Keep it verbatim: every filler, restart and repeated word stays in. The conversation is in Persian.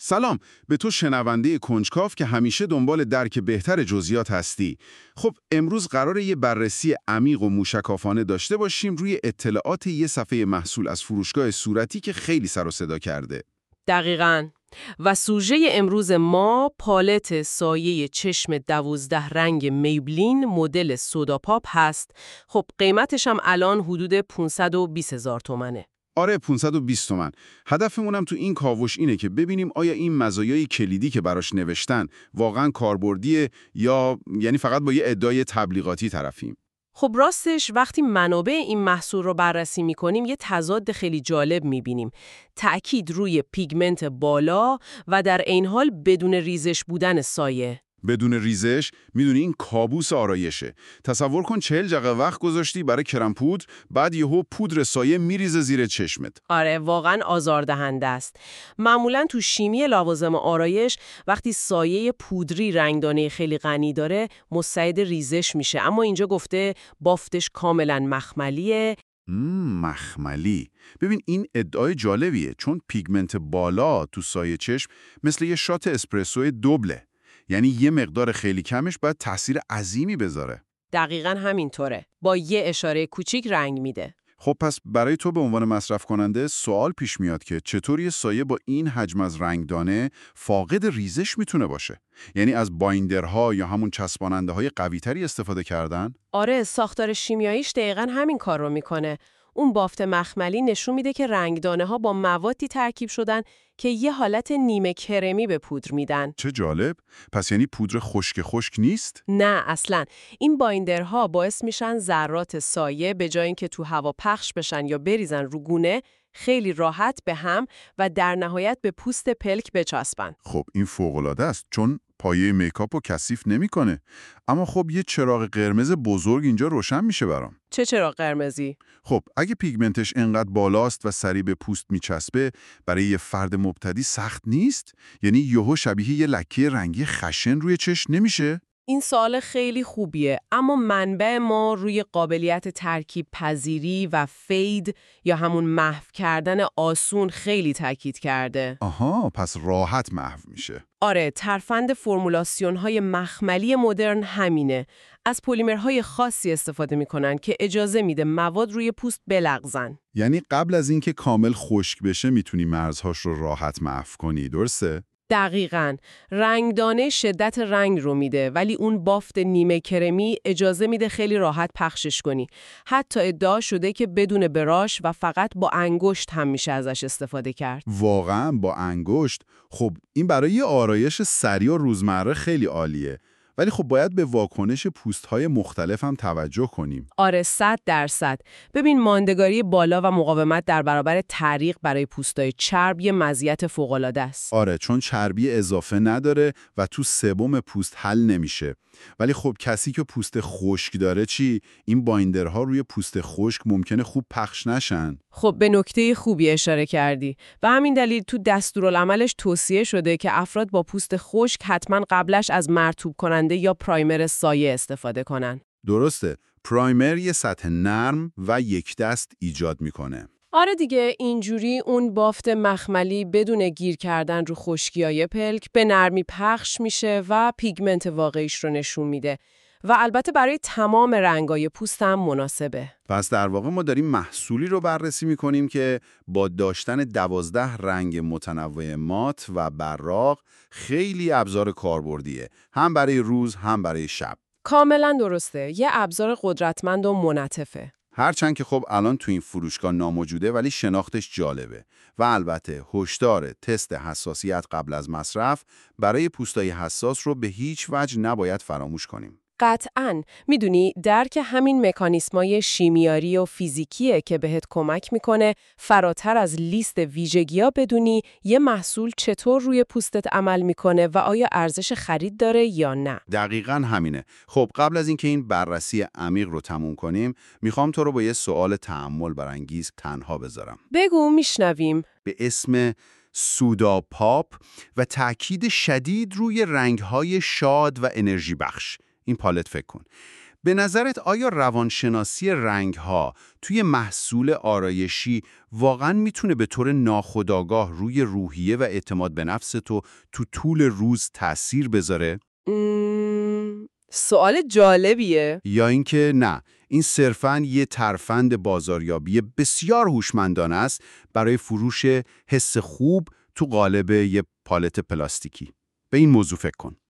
سلام، به تو شنونده کنجکاو که همیشه دنبال درک بهتر جزئیات هستی. خب امروز قراره یه بررسی عمیق و موشکافانه داشته باشیم روی اطلاعات یه صفحه محصول از فروشگاه صورتی که خیلی سر و صدا کرده. دقیقاً. و سوژه امروز ما پالت سایه چشم دوازده رنگ میبلین مدل سودا پاپ هست. خب قیمتش هم الان حدود پانصد و بیست هزار تومنه. آره پانصد و بیست تومن. هدفمونم تو این کاوش اینه که ببینیم آیا این مزایای کلیدی که براش نوشتن واقعاً کاربردیه یا یعنی فقط با یه ادعای تبلیغاتی طرفیم. خب راستش وقتی منابع این محصول رو بررسی می‌کنیم یه تضاد خیلی جالب می‌بینیم. تأکید روی پیگمنت بالا و در عین حال بدون ریزش بودن سایه. بدون ریزش، میدونی این کابوس آرایشه. تصور کن چهل دقیقه وقت گذاشتی برای کرم پودر، بعد یهو پودر سایه میریزه زیر چشمت. آره واقعا آزاردهنده است. معمولا تو شیمی لوازم آرایش وقتی سایه پودری رنگدانه خیلی غنی داره مستعد ریزش میشه، اما اینجا گفته بافتش کاملا مخملیه. مخملی. ببین این ادعای جالبیه، چون پیگمنت بالا تو سایه چشم مثل یه شات اسپرسو دوبله. یعنی یه مقدار خیلی کمش باید تأثیر عظیمی بذاره. دقیقاً همینطوره. با یه اشاره کوچیک رنگ میده. خب پس برای تو به عنوان مصرف کننده سوال پیش میاد که چطور یه سایه با این حجم از رنگدانه فاقد ریزش میتونه باشه؟ یعنی از بایندرها یا همون چسباننده های قوی‌تری استفاده کردن؟ آره، ساختار شیمیاییش دقیقاً همین کار رو میکنه. اون بافت مخملی نشون میده که رنگدانه ها با موادی ترکیب شدن که یه حالت نیمه کرمی به پودر میدن. چه جالب! پس یعنی پودر خشک خشک نیست؟ نه اصلاً. این بایندرها باعث میشن ذرات سایه به جای اینکه تو هوا پخش بشن یا بریزن رو گونه، خیلی راحت به هم و در نهایت به پوست پلک بچسبن. خب این فوق‌العاده است، چون پایه میکاپ رو کثیف نمی‌کنه. اما خب یه چراغ قرمز بزرگ اینجا روشن میشه برام. چه چراغ قرمزی؟ خب اگه پیگمنتش انقدر بالاست و سریع به پوست میچسبه، برای یه فرد مبتدی سخت نیست؟ یعنی یهو شبیه یه لکه رنگی خشن روی چشم نمیشه؟ این سوال خیلی خوبیه، اما منبع ما روی قابلیت ترکیب پذیری و فید یا همون محو کردن آسون خیلی تاکید کرده. آها، پس راحت محو میشه. آره، ترفند فرمولاسیون‌های مخملی مدرن همینه. از پلیمرهای خاصی استفاده میکنن که اجازه میده مواد روی پوست بلغزن. یعنی قبل از اینکه کامل خشک بشه میتونی مرزهاش رو راحت محو کنی، درسته؟ دقیقاً. رنگدانه شدت رنگ رو میده، ولی اون بافت نیمه کرمی اجازه میده خیلی راحت پخشش کنی. حتی ادعا شده که بدون براش و فقط با انگشت هم میشه ازش استفاده کرد. واقعاً با انگشت؟ خب این برای یه آرایش سریع و روزمره خیلی عالیه. ولی خب باید به واکنش پوست‌های مختلف هم توجه کنیم. آره صد درصد. ببین ماندگاری بالا و مقاومت در برابر تعریق برای پوستای چرب یه مزیت فوق‌العاده است. آره، چون چربی اضافه نداره و تو سبم پوست حل نمیشه. ولی خب کسی که پوست خشک داره چی؟ این بایندرها روی پوست خشک ممکنه خوب پخش نشن. خب به نکته خوبی اشاره کردی. و همین دلیل تو دستورالعملش توصیه شده که افراد با پوست خشک حتما قبلش از مرطوب کننده یا پرایمر سایه استفاده کنن. درسته. پرایمر یه سطح نرم و یک دست ایجاد میکنه. آره دیگه، اینجوری اون بافت مخملی بدون گیر کردن رو خشکیای پلک به نرمی پخش میشه و پیگمنت واقعیش رو نشون میده. و البته برای تمام رنگای پوست هم مناسبه. پس در واقع ما داریم محصولی رو بررسی میکنیم که با داشتن دوازده رنگ متنوع مات و براق خیلی ابزار کاربردیه. هم برای روز هم برای شب. کاملا درسته. یه ابزار قدرتمند و منعطفه. هرچند که خب الان تو این فروشگاه ناموجوده، ولی شناختش جالبه. و البته هشدار تست حساسیت قبل از مصرف برای پوستای حساس رو به هیچ وجه نباید فراموش کنیم. قطعاً. میدونی درک همین مکانیسمای شیمیایی و فیزیکیه که بهت کمک میکنه فراتر از لیست ویژگی‌ها بدونی یه محصول چطور روی پوستت عمل میکنه و آیا ارزش خرید داره یا نه. دقیقاً همینه. خب قبل از اینکه این بررسی عمیق رو تموم کنیم، میخوام تو رو با یه سوال تأمل برانگیز تنها بذارم. بگو، میشنویم. به اسم سودا پاپ و تأکید شدید روی رنگ‌های شاد و انرژی بخش. این پالت فکر کن. به نظرت آیا روانشناسی رنگ‌ها توی محصول آرایشی واقعاً میتونه به طور ناخودآگاه روی روحیه و اعتماد به نفس تو تو طول روز تأثیر بذاره؟ مم... سوال جالبیه. یا اینکه نه، این صرفاً یه ترفند بازاریابی بسیار هوشمندانه است برای فروش حس خوب تو قالب یه پالت پلاستیکی؟ به این موضوع فکر کن.